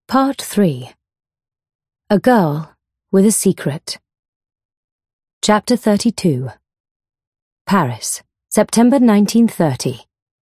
Part 3. A Girl with a Secret. Chapter 32. Paris, September 1930.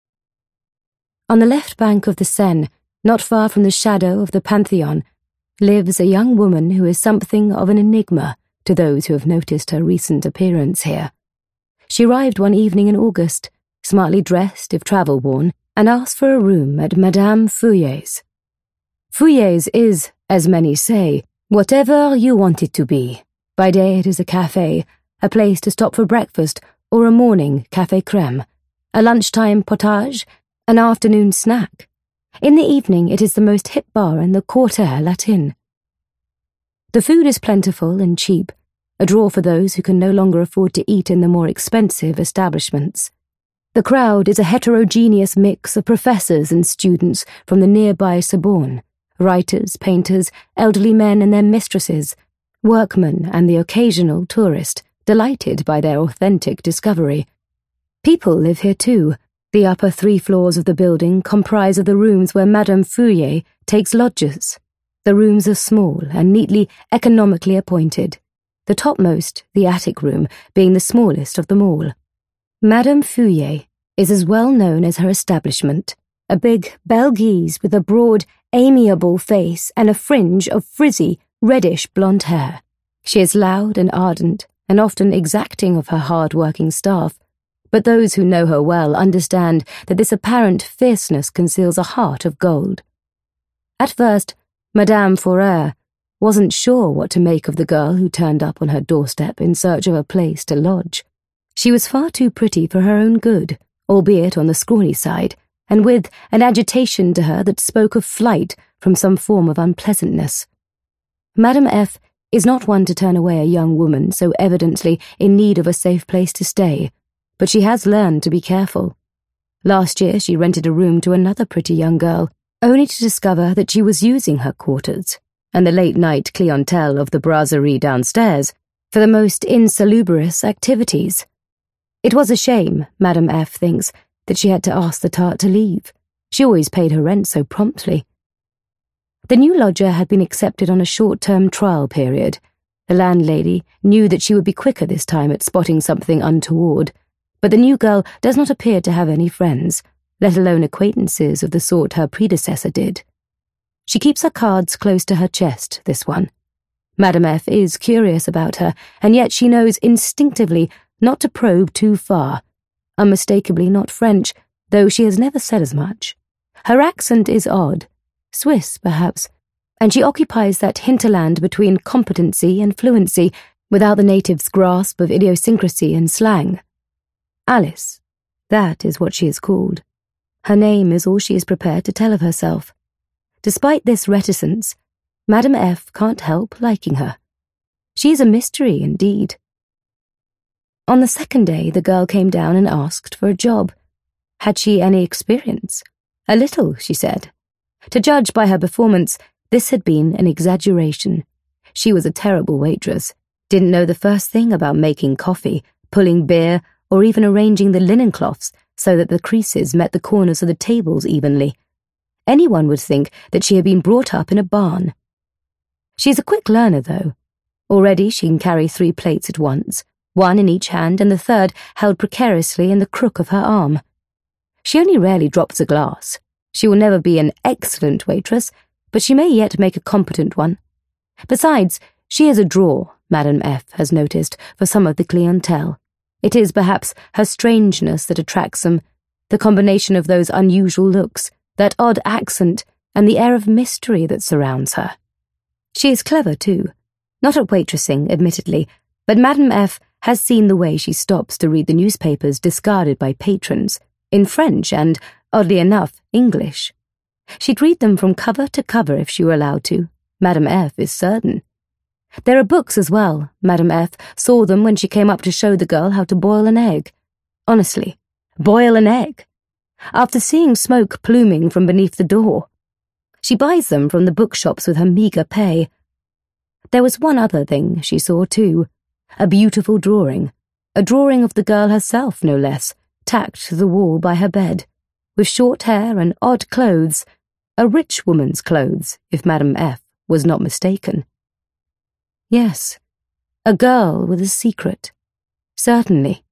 On the left bank of the Seine, not far from the shadow of the Pantheon, lives a young woman who is something of an enigma to those who have noticed her recent appearance here. She arrived one evening in August, smartly dressed if travel-worn, and asked for a room at Madame Feuillet's. Feuillet's is, as many say, whatever you want it to be. By day it is a café, a place to stop for breakfast, or a morning café crème, a lunchtime potage, an afternoon snack. In the evening it is the most hip bar in the Quartier Latin. The food is plentiful and cheap, a draw for those who can no longer afford to eat in the more expensive establishments. The crowd is a heterogeneous mix of professors and students from the nearby Sorbonne, writers, painters, elderly men and their mistresses, workmen and the occasional tourist, delighted by their authentic discovery. People live here too. The upper 3 floors of the building comprise of the rooms where Madame Feuillet takes lodgers. The rooms are small and neatly, economically appointed, the topmost, the attic room, being the smallest of them all. Madame Feuillet is as well known as her establishment, a big Belgiese with a broad, amiable face and a fringe of frizzy, reddish blonde hair. She is loud and ardent, and often exacting of her hard-working staff, but those who know her well understand that this apparent fierceness conceals a heart of gold. At first, Madame Fourrère wasn't sure what to make of the girl who turned up on her doorstep in search of a place to lodge. She was far too pretty for her own good, albeit on the scrawny side, and with an agitation to her that spoke of flight from some form of unpleasantness. Madame F. is not one to turn away a young woman so evidently in need of a safe place to stay, but she has learned to be careful. Last year she rented a room to another pretty young girl, only to discover that she was using her quarters, and the late-night clientele of the brasserie downstairs, for the most insalubrious activities. It was a shame, Madame F. thinks, that she had to ask the tart to leave. She always paid her rent so promptly. The new lodger had been accepted on a short-term trial period. The landlady knew that she would be quicker this time at spotting something untoward, but the new girl does not appear to have any friends, let alone acquaintances of the sort her predecessor did. She keeps her cards close to her chest, this one. Madame F. is curious about her, and yet she knows instinctively not to probe too far. Unmistakably not French, though she has never said as much. Her accent is odd, Swiss perhaps, and she occupies that hinterland between competency and fluency, without the native's grasp of idiosyncrasy and slang. Alice, that is what she is called. Her name is all she is prepared to tell of herself. Despite this reticence, Madame F. can't help liking her. She is a mystery indeed. On the second day, the girl came down and asked for a job. Had she any experience? A little, she said. To judge by her performance, this had been an exaggeration. She was a terrible waitress, didn't know the first thing about making coffee, pulling beer, or even arranging the linen cloths so that the creases met the corners of the tables evenly. Anyone would think that she had been brought up in a barn. She's a quick learner, though. Already she can carry 3 plates at once, 1 in each hand and the third held precariously in the crook of her arm. She only rarely drops a glass. She will never be an excellent waitress, but she may yet make a competent one. Besides, she is a draw, Madame F. has noticed, for some of the clientele. It is perhaps her strangeness that attracts them, the combination of those unusual looks, that odd accent, and the air of mystery that surrounds her. She is clever, too. Not at waitressing, admittedly, but Madame F. has seen the way she stops to read the newspapers discarded by patrons, in French and, oddly enough, English. She'd read them from cover to cover if she were allowed to. Madame F. is certain. There are books as well. Madame F. saw them when she came up to show the girl how to boil an egg. Honestly, boil an egg? After seeing smoke pluming from beneath the door. She buys them from the bookshops with her meagre pay. There was one other thing she saw too. A beautiful drawing. A drawing of the girl herself, no less, tacked to the wall by her bed, with short hair and odd clothes, A rich woman's clothes, if Madame F. was not mistaken. Yes, a girl with a secret. Certainly.